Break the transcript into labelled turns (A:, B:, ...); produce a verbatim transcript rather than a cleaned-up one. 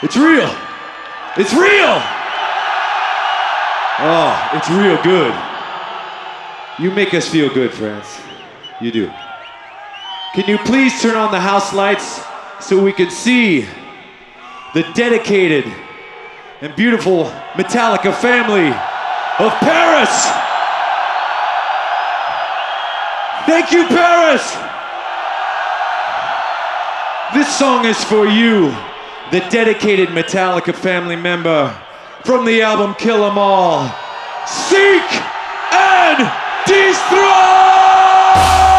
A: It's real. It's real. Oh, it's real good. You make us feel good, friends. You do. Can you please turn on the house lights so we can see the dedicated and beautiful Metallica family of Paris? Thank you, Paris! This song is for you, the dedicated Metallica family member from the album Kill 'Em All. Seek and Destroy!